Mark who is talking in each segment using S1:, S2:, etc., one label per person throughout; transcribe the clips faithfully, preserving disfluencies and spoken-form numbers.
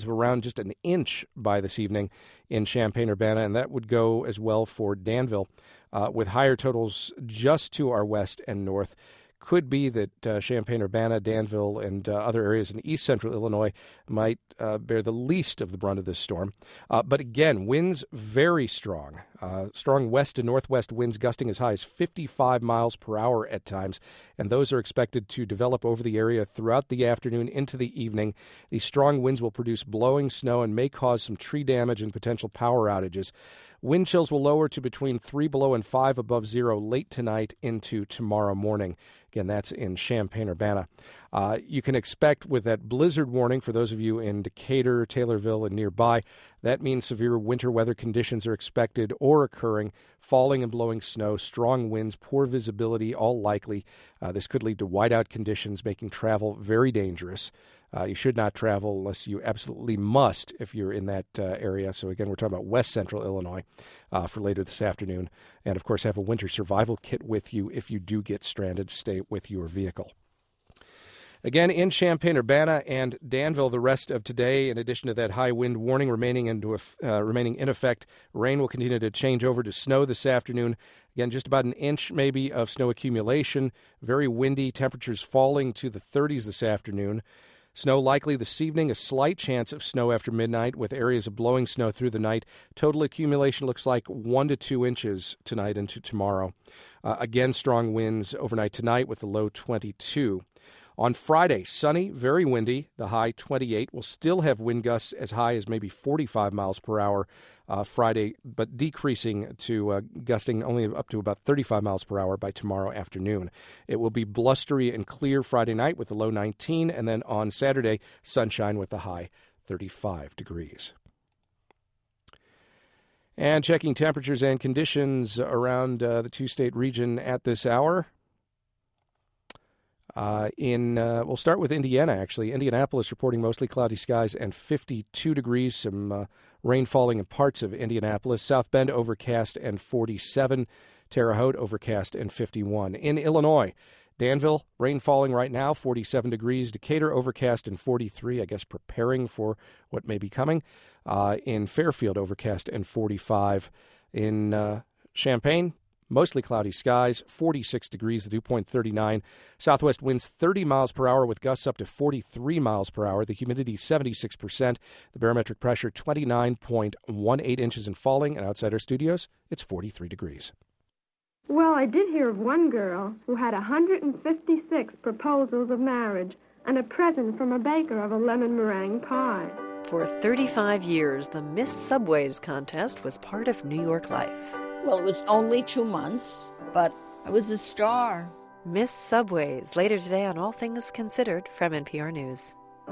S1: of around just an inch by this evening in Champaign-Urbana, and that would go as well for Danville, uh, with higher totals just to our west and north. Could be that uh, Champaign-Urbana, Danville, and uh, other areas in east central Illinois might uh, bear the least of the brunt of this storm. Uh, but again, winds very strong. Uh, strong west and northwest winds gusting as high as fifty-five miles per hour at times, and those are expected to develop over the area throughout the afternoon into the evening. These strong winds will produce blowing snow and may cause some tree damage and potential power outages. Wind chills will lower to between three below and five above zero late tonight into tomorrow morning. Again, that's in Champaign-Urbana. Uh, you can expect with that blizzard warning for those of you in Decatur, Taylorville, and nearby, that means severe winter weather conditions are expected or occurring, falling and blowing snow, strong winds, poor visibility, all likely. Uh, this could lead to whiteout conditions, making travel very dangerous. Uh, you should not travel unless you absolutely must if you're in that uh, area. So, again, we're talking about west central Illinois uh, for later this afternoon. And, of course, have a winter survival kit with you if you do get stranded. Stay with your vehicle. Again, in Champaign-Urbana and Danville, the rest of today, in addition to that high wind warning remaining, into uh, remaining in effect, rain will continue to change over to snow this afternoon. Again, just about an inch maybe of snow accumulation. Very windy, temperatures falling to the thirties this afternoon. Snow likely this evening, a slight chance of snow after midnight with areas of blowing snow through the night. Total accumulation looks like one to two inches tonight into tomorrow. Uh, again, strong winds overnight tonight with the low twenty-two. On Friday, sunny, very windy, the high twenty-eight. We'll still have wind gusts as high as maybe forty-five miles per hour uh, Friday, but decreasing to uh, gusting only up to about thirty-five miles per hour by tomorrow afternoon. It will be blustery and clear Friday night with the low nineteen, and then on Saturday, sunshine with the high thirty-five degrees. And checking temperatures and conditions around uh, the two-state region at this hour. Uh, in uh, we'll start with Indiana, actually. Indianapolis reporting mostly cloudy skies and fifty-two degrees. Some uh, rain falling in parts of Indianapolis. South Bend overcast and forty-seven. Terre Haute overcast and fifty-one. In Illinois, Danville, rain falling right now, forty-seven degrees. Decatur overcast and forty-three, I guess preparing for what may be coming. Uh, in Fairfield, overcast and forty-five. In uh, Champaign, mostly cloudy skies, forty-six degrees, the dew point thirty-nine. Southwest winds thirty miles per hour with gusts up to forty-three miles per hour. The humidity seventy-six percent. The barometric pressure twenty-nine point one eight inches and falling. And outside our studios, it's forty-three degrees.
S2: Well, I did hear of one girl who had one hundred fifty-six proposals of marriage and a present from a baker of a lemon meringue pie.
S3: For thirty-five years, the Miss Subways contest was part of New York life.
S4: Well, it was only two months, but I was a star.
S3: Miss Subways, later today on All Things Considered from N P R News.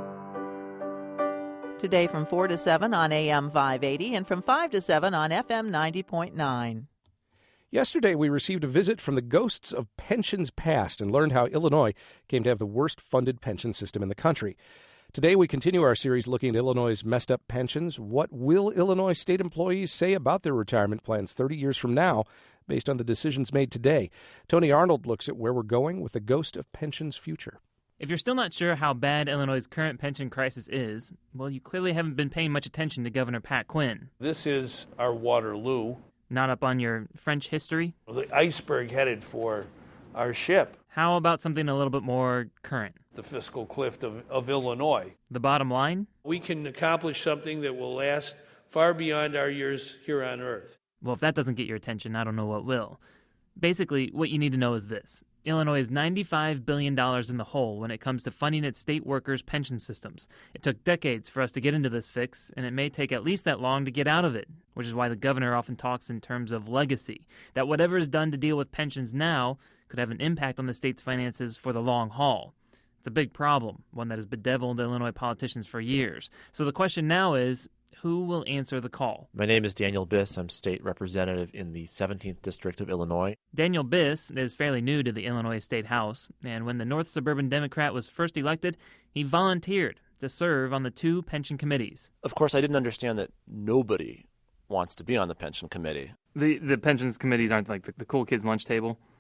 S5: Today from four to seven on A M five eighty and from five to seven on F M ninety point nine.
S1: Yesterday, we received a visit from the ghosts of pensions past and learned how Illinois came to have the worst funded pension system in the country. Today, we continue our series looking at Illinois' messed up pensions. What will Illinois state employees say about their retirement plans thirty years from now based on the decisions made today? Tony Arnold looks at where we're going with the ghost of pensions future.
S6: If you're still not sure how bad Illinois' current pension crisis is, well, you clearly haven't been paying much attention to Governor Pat Quinn.
S7: This is our Waterloo.
S6: Not up on your French history?
S7: The iceberg headed for our ship.
S6: How about something a little bit more current?
S7: The fiscal cliff of, of Illinois.
S6: The bottom line?
S7: We can accomplish something that will last far beyond our years here on Earth.
S6: Well, if that doesn't get your attention, I don't know what will. Basically, what you need to know is this. Illinois is ninety-five billion dollars in the hole when it comes to funding its state workers' pension systems. It took decades for us to get into this fix, and it may take at least that long to get out of it, which is why the governor often talks in terms of legacy, that whatever is done to deal with pensions now could have an impact on the state's finances for the long haul. It's a big problem, one that has bedeviled Illinois politicians for years. So the question now is, who will answer the call?
S8: My name is Daniel Biss. I'm state representative in the seventeenth District of Illinois.
S6: Daniel Biss is fairly new to the Illinois State House, and when the North Suburban Democrat was first elected, he volunteered to serve on the two pension committees.
S8: Of course, I didn't understand that nobody wants to be on the pension committee.
S6: The the pensions committees aren't like the, the cool kids' lunch table?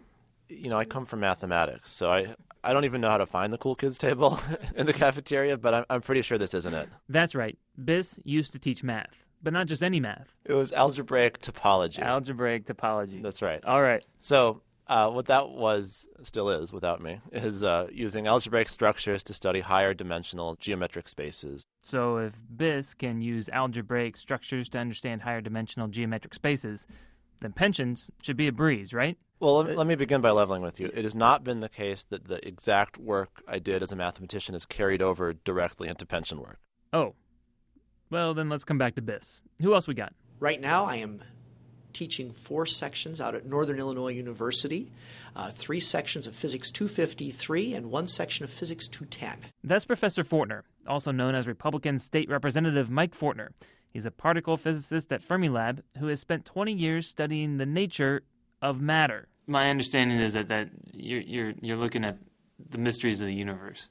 S8: you know, I come from mathematics, so I, I don't even know how to find the cool kids table in the cafeteria, but I'm, I'm pretty sure this isn't it.
S6: That's right. Biss used to teach math, but not just any math.
S8: It was algebraic topology.
S6: Algebraic topology.
S8: That's right.
S6: All right.
S8: So uh, what that was, still is without me, is uh, using algebraic structures to study higher dimensional geometric spaces.
S6: So if Biss can use algebraic structures to understand higher dimensional geometric spaces, then pensions should be a breeze, right?
S8: Well, let, let me begin by leveling with you. It has not been the case that the exact work I did as a mathematician is carried over directly into pension work.
S6: Oh. Well, then let's come back to Biss. Who else we got?
S9: Right now, I am teaching four sections out at Northern Illinois University, uh, three sections of Physics two fifty-three and one section of Physics two ten.
S6: That's Professor Fortner, also known as Republican State Representative Mike Fortner. He's a particle physicist at Fermilab who has spent twenty years studying the nature of matter. My understanding is that, that you're, you're, you're looking at the mysteries of the universe.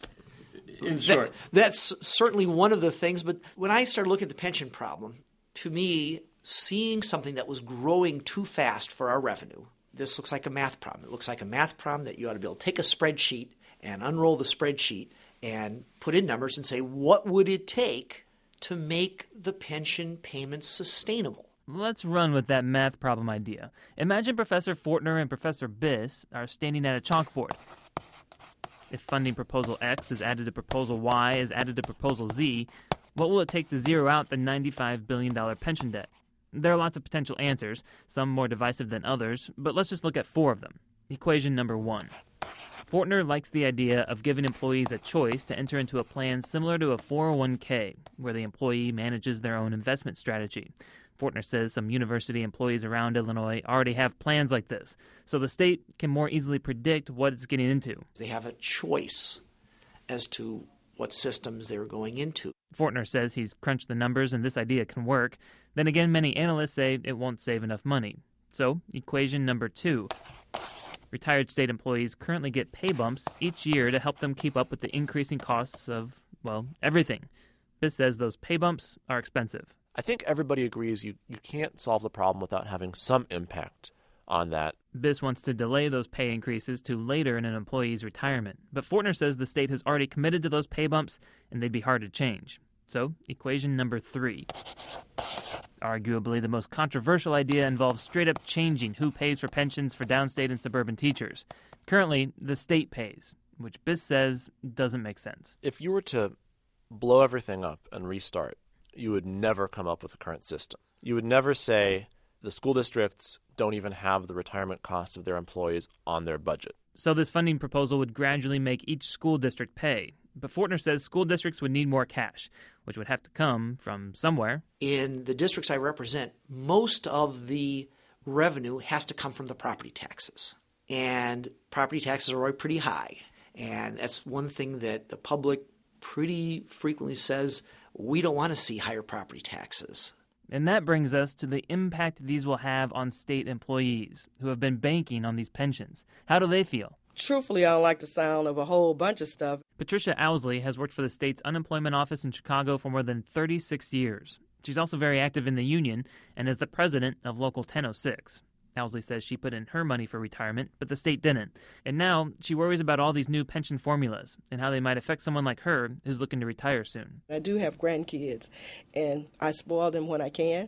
S6: In short.
S9: That, that's certainly one of the things, but when I started looking at the pension problem, to me, seeing something that was growing too fast for our revenue, this looks like a math problem. It looks like a math problem that you ought to be able to take a spreadsheet and unroll the spreadsheet and put in numbers and say, what would it take to make the pension payments sustainable?
S6: Let's run with that math problem idea. Imagine Professor Fortner and Professor Biss are standing at a chalkboard. If funding proposal X is added to proposal Y is added to proposal Z, what will it take to zero out the ninety-five billion dollars pension debt? There are lots of potential answers, some more divisive than others, but let's just look at four of them. Equation number one. Fortner likes the idea of giving employees a choice to enter into a plan similar to a four oh one k, where the employee manages their own investment strategy. Fortner says some university employees around Illinois already have plans like this, so the state can more easily predict what it's getting into.
S9: They have a choice as to what systems they're going into.
S6: Fortner says he's crunched the numbers and this idea can work. Then again, many analysts say it won't save enough money. So, equation number two. Retired state employees currently get pay bumps each year to help them keep up with the increasing costs of, well, everything. Biss says those pay bumps are expensive.
S8: I think everybody agrees you, you can't solve the problem without having some impact on that.
S6: Biss wants to delay those pay increases to later in an employee's retirement, but Fortner says the state has already committed to those pay bumps and they'd be hard to change. So, equation number three. Arguably the most controversial idea involves straight-up changing who pays for pensions for downstate and suburban teachers. Currently, the state pays, which Biss says doesn't make sense.
S8: If you were to blow everything up and restart, you would never come up with the current system. You would never say the school districts don't even have the retirement costs of their employees on their budget.
S6: So this funding proposal would gradually make each school district pay. But Fortner says school districts would need more cash, which would have to come from somewhere.
S9: In the districts I represent, most of the revenue has to come from the property taxes. And property taxes are already pretty high. And that's one thing that the public pretty frequently says, we don't want to see higher property taxes.
S6: And that brings us to the impact these will have on state employees who have been banking on these pensions. How do they feel?
S10: Truthfully, I don't like the sound of a whole bunch of stuff.
S6: Patricia Owsley has worked for the state's unemployment office in Chicago for more than thirty-six years. She's also very active in the union and is the president of Local ten oh six. Owsley says she put in her money for retirement, but the state didn't. And now she worries about all these new pension formulas and how they might affect someone like her who's looking to retire soon.
S10: I do have grandkids, and I spoil them when I can,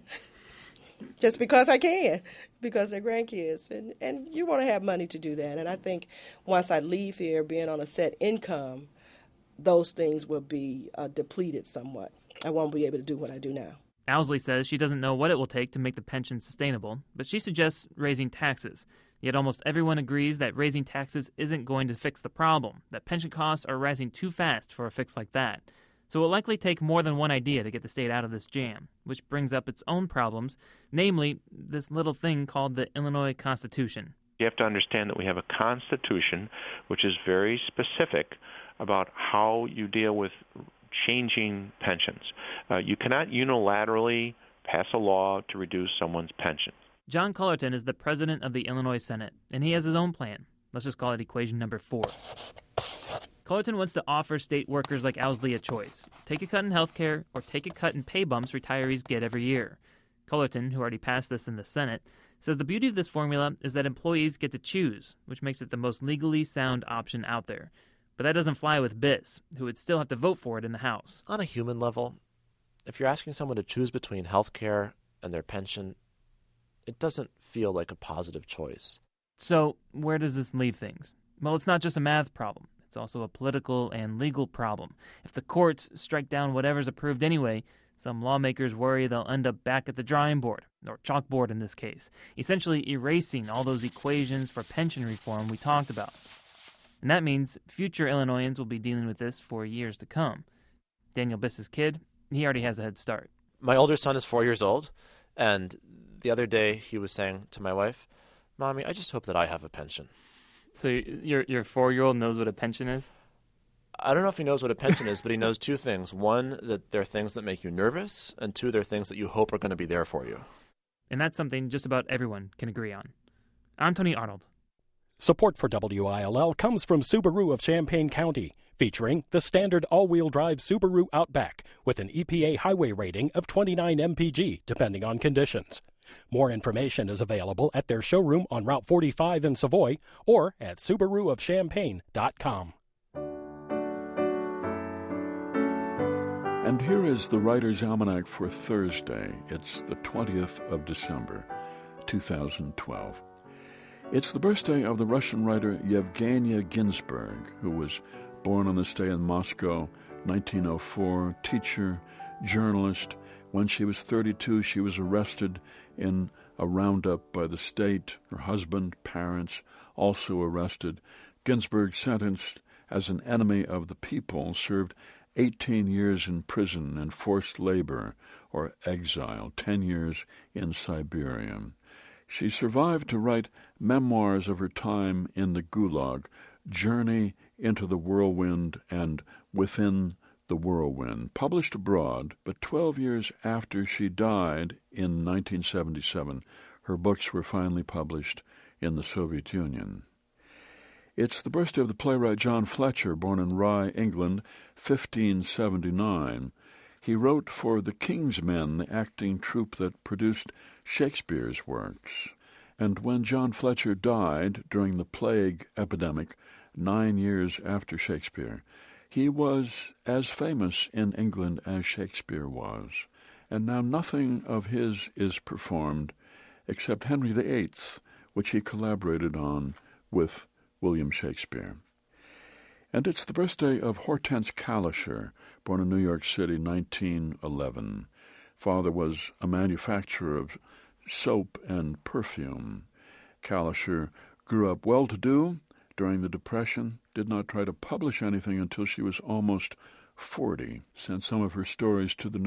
S10: just because I can, because they're grandkids. And, and you want to have money to do that. And I think once I leave here, being on a set income, those things will be uh, depleted somewhat. I won't be able to do what I do now.
S6: Owsley says she doesn't know what it will take to make the pension sustainable, but she suggests raising taxes. Yet almost everyone agrees that raising taxes isn't going to fix the problem, that pension costs are rising too fast for a fix like that. So it will likely take more than one idea to get the state out of this jam, which brings up its own problems, namely this little thing called the Illinois Constitution.
S11: You have to understand that we have a constitution which is very specific about how you deal with changing pensions. Uh, you cannot unilaterally pass a law to reduce someone's pension.
S6: John Cullerton is the president of the Illinois Senate, and he has his own plan. Let's just call it equation number four. Cullerton wants to offer state workers like Owsley a choice. Take a cut in health care or take a cut in pay bumps retirees get every year. Cullerton, who already passed this in the Senate, Says the beauty of this formula is that employees get to choose, which makes it the most legally sound option out there. But that doesn't fly with B I S, who would still have to vote for it in the House.
S8: On a human level, if you're asking someone to choose between health care and their pension, it doesn't feel like a positive choice.
S6: So where does this leave things? Well, it's not just a math problem. It's also a political and legal problem. If the courts strike down whatever's approved anyway, some lawmakers worry they'll end up back at the drawing board, or chalkboard in this case, essentially erasing all those equations for pension reform we talked about. And that means future Illinoisans will be dealing with this for years to come. Daniel Biss's kid, he already has a head start.
S8: My older son is four years old, and the other day he was saying to my wife, "Mommy, I just hope that I have a pension."
S6: So your your four-year-old knows what a pension is?
S8: I don't know if he knows what a pension is, but he knows two things. One, that there are things that make you nervous, and two, there are things that you hope are going to be there for you.
S6: And that's something just about everyone can agree on. I'm Tony Arnold.
S12: Support for W I L L comes from Subaru of Champaign County, featuring the standard all-wheel drive Subaru Outback with an E P A highway rating of twenty-nine M P G, depending on conditions. More information is available at their showroom on Route forty-five in Savoy or at Subaru of Champaign dot com.
S13: And here is the Writer's Almanac for Thursday. It's the twentieth of December, two thousand twelve. It's the birthday of the Russian writer Yevgenia Ginsburg, who was born on this day in Moscow, nineteen oh four, teacher, journalist. When she was thirty-two, she was arrested in a roundup by the state. Her husband, parents, also arrested. Ginsburg, sentenced as an enemy of the people, served eighteen years in prison and forced labor or exile, ten years in Siberia. She survived to write memoirs of her time in the Gulag, Journey into the Whirlwind and Within the Whirlwind, published abroad, but twelve years after she died in nineteen seventy-seven, her books were finally published in the Soviet Union. It's the birthday of the playwright John Fletcher, born in Rye, England, fifteen seventy-nine. He wrote for the King's Men, the acting troupe that produced Shakespeare's works. And when John Fletcher died during the plague epidemic, nine years after Shakespeare, he was as famous in England as Shakespeare was. And now nothing of his is performed except Henry the Eighth, which he collaborated on with William Shakespeare. And it's the birthday of Hortense Kalischer, born in New York City, nineteen eleven. Father was a manufacturer of soap and perfume. Kalischer grew up well-to-do during the Depression, did not try to publish anything until she was almost forty, sent some of her stories to the